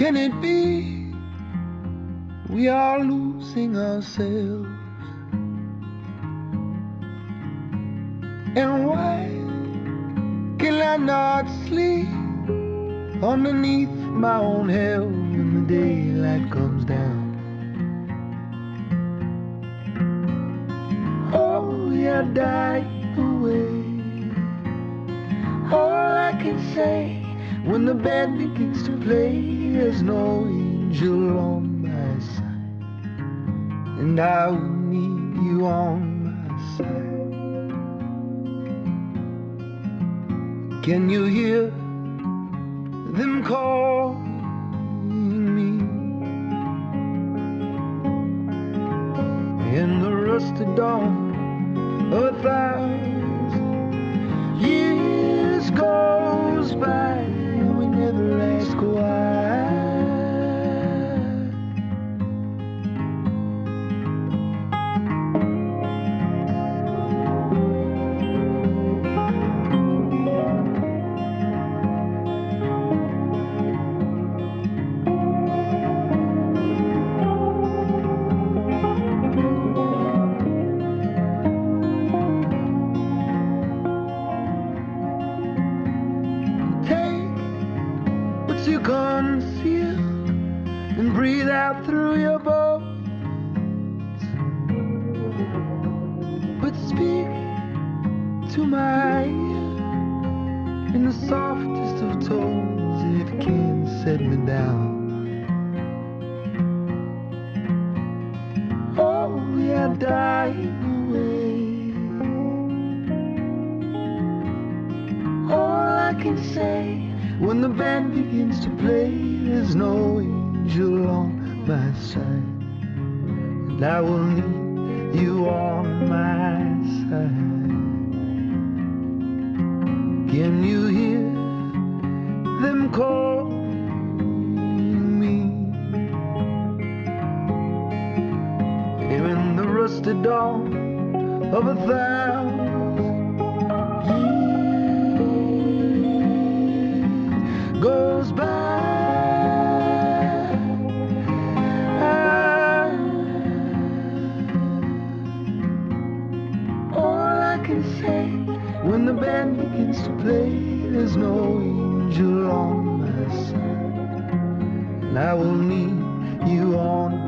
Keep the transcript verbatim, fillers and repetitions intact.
Can it be we are losing ourselves? And why can I not sleep underneath my own hell when the daylight comes down? Oh, yeah, die away. All I can say when the band begins to play, there's no angel on my side, and I will need you on my side. Can you hear them calling me? In the rusted dawn of a thousand years goes by, and we never ask why. You conceal and breathe out through your bones, but speak to my ear in the softest of tones if you can't set me down. Oh, yeah, dying away. All I can say when the band begins to play, there's no angel on my side, and I will need you on my side. Can you hear them calling me? In the rusted dawn of a thousand goes by. All I can say when the band begins to play, there's no angel on my side, and I will need you on